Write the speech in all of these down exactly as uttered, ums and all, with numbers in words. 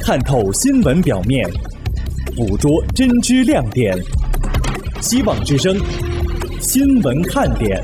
探透新闻表面，捕捉真知亮点。希望之声，新闻看点。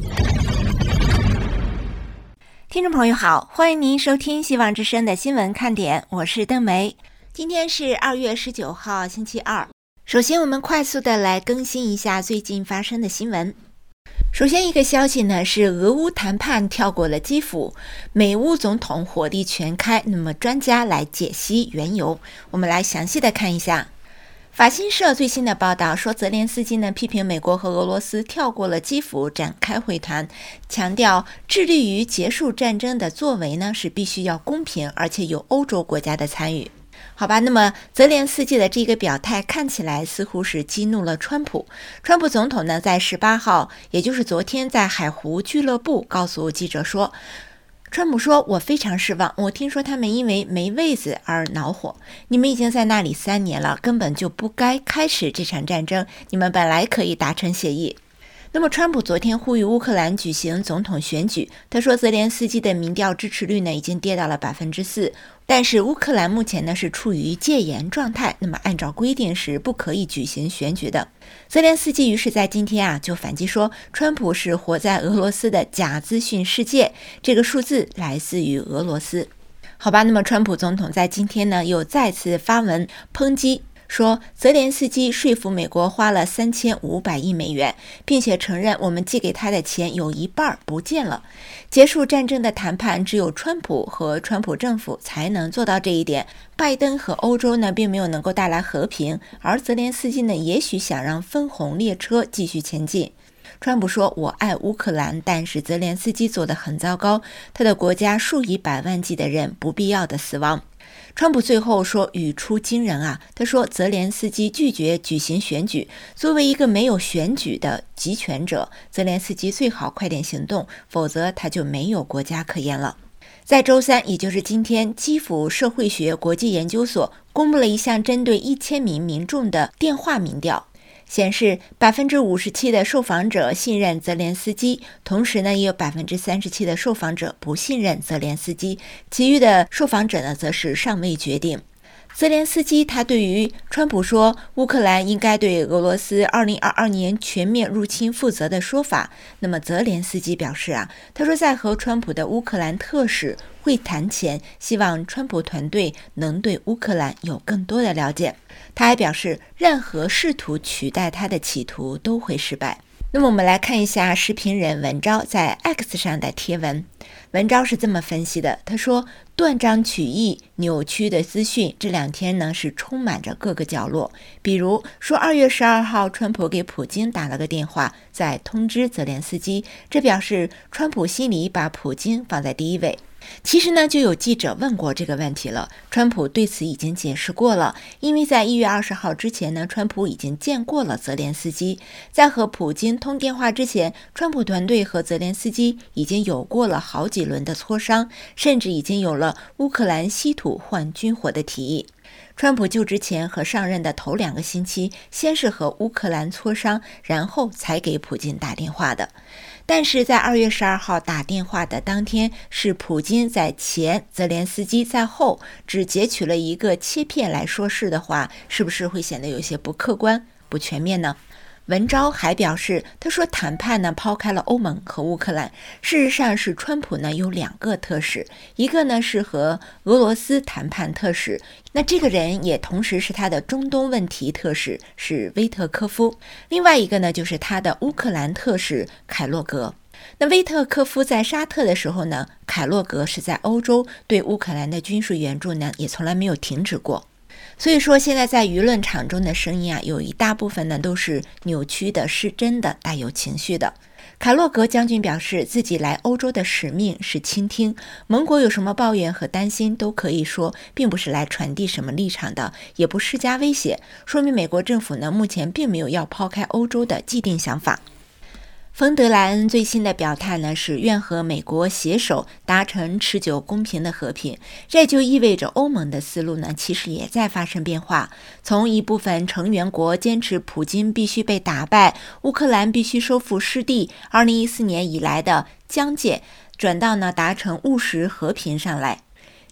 听众朋友好，欢迎您收听希望之声的新闻看点，我是邓梅。今天是二月十九号，星期二。首先我们快速的来更新一下最近发生的新闻。首先一个消息呢，是俄乌谈判跳过了基辅，美乌总统火力全开，那么专家来解析缘由。我们来详细的看一下。法新社最新的报道说，泽连斯基呢批评美国和俄罗斯跳过了基辅展开会谈，强调致力于结束战争的作为呢是必须要公平，而且有欧洲国家的参与。好吧，那么泽连斯基的这个表态看起来似乎是激怒了川普。川普总统呢在十八号，也就是昨天，在海湖俱乐部告诉记者说，川普说，我非常失望，我听说他们因为没位子而恼火，你们已经在那里三年了，根本就不该开始这场战争，你们本来可以达成协议。那么川普昨天呼吁乌克兰举行总统选举，他说泽连斯基的民调支持率呢已经跌到了百分之四，但是乌克兰目前呢是处于戒严状态，那么按照规定是不可以举行选举的。泽连斯基于是在今天啊就反击说，川普是活在俄罗斯的假资讯世界，这个数字来自于俄罗斯。好吧，那么川普总统在今天呢又再次发文抨击，说泽连斯基说服美国花了三千五百亿美元，并且承认我们寄给他的钱有一半不见了。结束战争的谈判只有川普和川普政府才能做到这一点，拜登和欧洲呢并没有能够带来和平，而泽连斯基呢也许想让分红列车继续前进。川普说，我爱乌克兰，但是泽连斯基做得很糟糕，他的国家数以百万计的人不必要的死亡。川普最后说语出惊人啊，他说泽连斯基拒绝举行选举，作为一个没有选举的集权者，泽连斯基最好快点行动，否则他就没有国家可言了。在周三，也就是今天，基辅社会学国际研究所公布了一项针对一千名民众的电话民调，显示 百分之五十七 的受访者信任泽连斯基，同时呢也有 百分之三十七 的受访者不信任泽连斯基，其余的受访者呢则是尚未决定。泽连斯基他对于川普说乌克兰应该对俄罗斯二零二二年全面入侵负责的说法，那么泽连斯基表示啊，他说在和川普的乌克兰特使会谈前，希望川普团队能对乌克兰有更多的了解。他还表示，任何试图取代他的企图都会失败。那么我们来看一下时评人文昭在 X 上的贴文。文昭是这么分析的，他说，断章取义扭曲的资讯这两天呢是充满着各个角落，比如说二月十二号川普给普京打了个电话，再通知泽连斯基，这表示川普心里把普京放在第一位。其实呢就有记者问过这个问题了，川普对此已经解释过了，因为在一月二十号之前呢，川普已经见过了泽连斯基，在和普京通电话之前，川普团队和泽连斯基已经有过了好几轮的磋商，甚至已经有了乌克兰稀土换军火的提议。川普就职前和上任的头两个星期，先是和乌克兰磋商，然后才给普京打电话的。但是在二月十二号打电话的当天，是普京在前，泽连斯基在后，只截取了一个切片来说事的话，是不是会显得有些不客观、不全面呢？文昭还表示，他说谈判呢抛开了欧盟和乌克兰，事实上是川普呢有两个特使，一个呢是和俄罗斯谈判特使，那这个人也同时是他的中东问题特使，是威特科夫，另外一个呢就是他的乌克兰特使凯洛格。那威特科夫在沙特的时候呢，凯洛格是在欧洲，对乌克兰的军事援助呢也从来没有停止过。所以说现在在舆论场中的声音啊，有一大部分呢都是扭曲的、失真的、带有情绪的。凯洛格将军表示，自己来欧洲的使命是倾听，盟国有什么抱怨和担心都可以说，并不是来传递什么立场的，也不施加威胁，说明美国政府呢目前并没有要抛开欧洲的既定想法。冯德莱恩最新的表态呢，是愿和美国携手达成持久公平的和平。这就意味着欧盟的思路呢，其实也在发生变化。从一部分成员国坚持普京必须被打败，乌克兰必须收复失地，二零一四年以来的疆界，转到呢达成务实和平上来。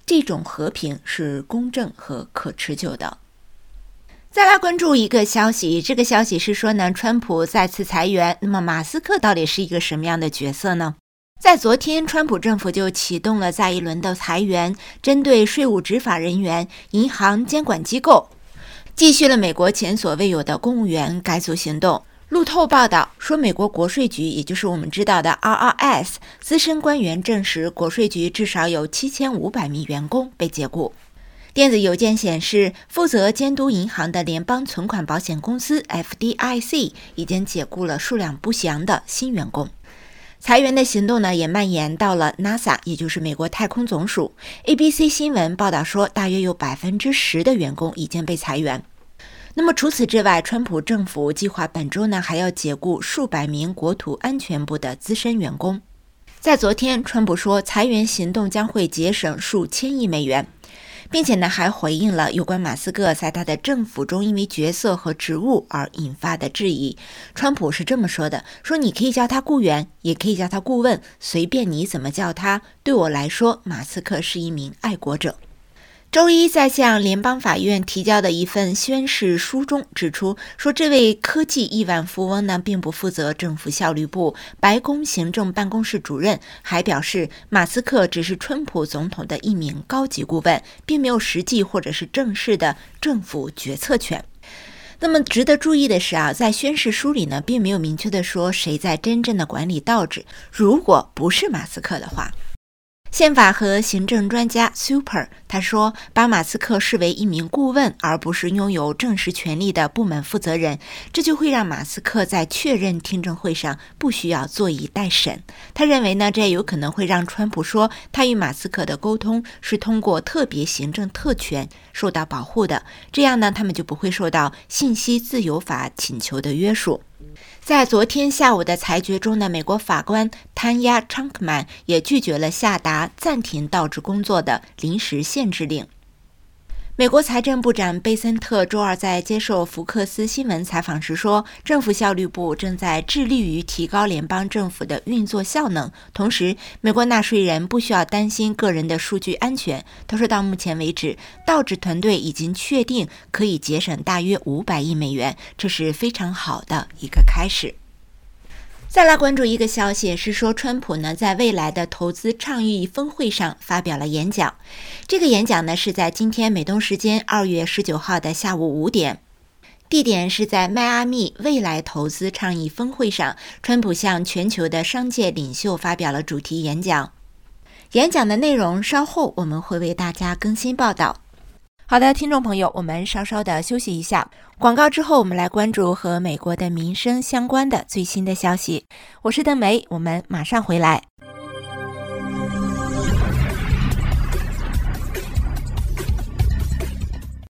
这种和平是公正和可持久的。再来关注一个消息，这个消息是说呢，川普再次裁员，那么马斯克到底是一个什么样的角色呢？在昨天，川普政府就启动了再一轮的裁员，针对税务执法人员、银行监管机构，继续了美国前所未有的公务员改组行动。路透报道说，美国国税局，也就是我们知道的 I R S 资深官员证实，国税局至少有七千五百名员工被解雇。电子邮件显示，负责监督银行的联邦存款保险公司 F D I C 已经解雇了数量不详的新员工。裁员的行动呢，也蔓延到了 NASA， 也就是美国太空总署。A B C 新闻报道说，大约有百分之十的员工已经被裁员。那么除此之外，川普政府计划本周呢，还要解雇数百名国土安全部的资深员工。在昨天，川普说，裁员行动将会节省数千亿美元。并且呢，还回应了有关马斯克在他的政府中因为角色和职务而引发的质疑。川普是这么说的，说你可以叫他雇员，也可以叫他顾问，随便你怎么叫他。对我来说，马斯克是一名爱国者。周一在向联邦法院提交的一份宣誓书中指出，说这位科技亿万富翁呢，并不负责政府效率部、白宫行政办公室主任，还表示马斯克只是川普总统的一名高级顾问，并没有实际或者是正式的政府决策权。那么值得注意的是啊，在宣誓书里呢，并没有明确的说谁在真正的管理道指，如果不是马斯克的话。宪法和行政专家 Super 他说，把马斯克视为一名顾问，而不是拥有正式权力的部门负责人，这就会让马斯克在确认听证会上不需要坐以待审。他认为呢，这有可能会让川普说他与马斯克的沟通是通过特别行政特权受到保护的，这样呢，他们就不会受到信息自由法请求的约束。在昨天下午的裁决中呢，美国法官汤亚·昌克曼也拒绝了下达暂停道指工作的临时限制令。美国财政部长贝森特周二在接受福克斯新闻采访时说，政府效率部正在致力于提高联邦政府的运作效能，同时美国纳税人不需要担心个人的数据安全。他说，到目前为止，道指团队已经确定可以节省大约五百亿美元，这是非常好的一个开始。再来关注一个消息，是说川普呢在未来的投资倡议峰会上发表了演讲。这个演讲呢是在今天美东时间二月十九号的下午五点，地点是在迈阿密未来投资倡议峰会上，川普向全球的商界领袖发表了主题演讲。演讲的内容稍后我们会为大家更新报道。好的，听众朋友，我们稍稍的休息一下，广告之后我们来关注和美国的民生相关的最新的消息。我是邓梅，我们马上回来。